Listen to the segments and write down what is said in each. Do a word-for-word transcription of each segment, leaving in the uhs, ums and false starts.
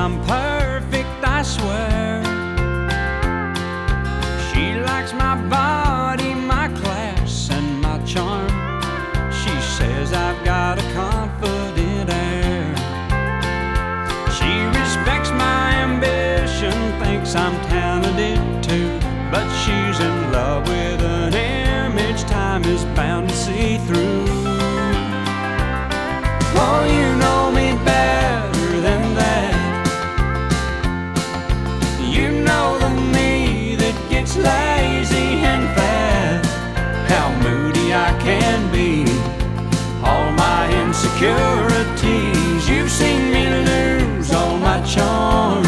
I'm perfect, I swear. She likes my body, my class, and my charm. She says I've got a confident air. She respects my ambition, thinks I'm talented too, but she's in love with an image time is bound to see through. Oh, you know me better than that. You know the me that gets lazy and fat, how moody I can be, all my insecurities. You've seen me lose all my charm.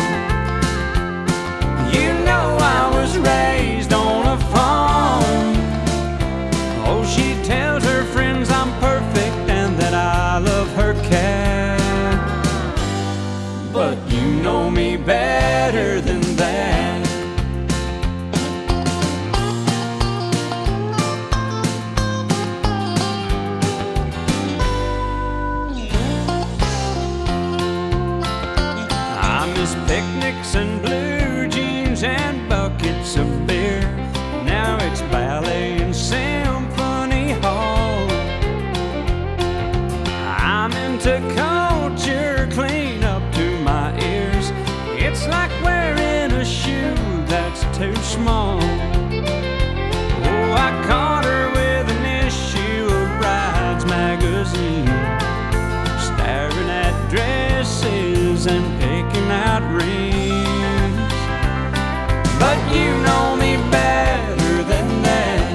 You know I was raised on a farm. Oh, she tells her friends I'm perfect and that I love her cat. But you know me better than that. I miss picnics and blue jeans and buckets of beer. Now it's ballet and symphony hall. I'm into culture clean up to my ears. It's like wearing a shoe that's too small. Oh, I caught her with an issue of Brides magazine, staring at dresses and picking out rings. But you know me better than that.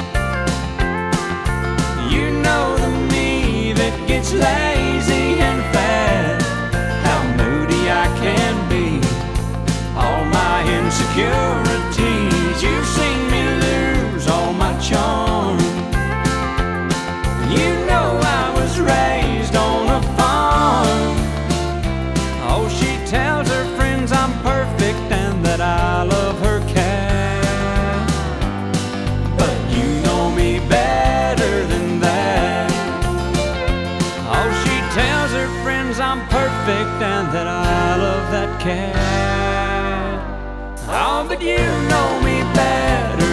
You know the me that gets lazy and fat, how moody I can be, all my insecurities. You've seen me lose all my charm. You know I was raised on a farm. Oh, she tells her friends I'm perfect and that I love her cat. But you know me better than that. Oh, she tells her friends I'm perfect and that I love that cat. Oh, but you know me better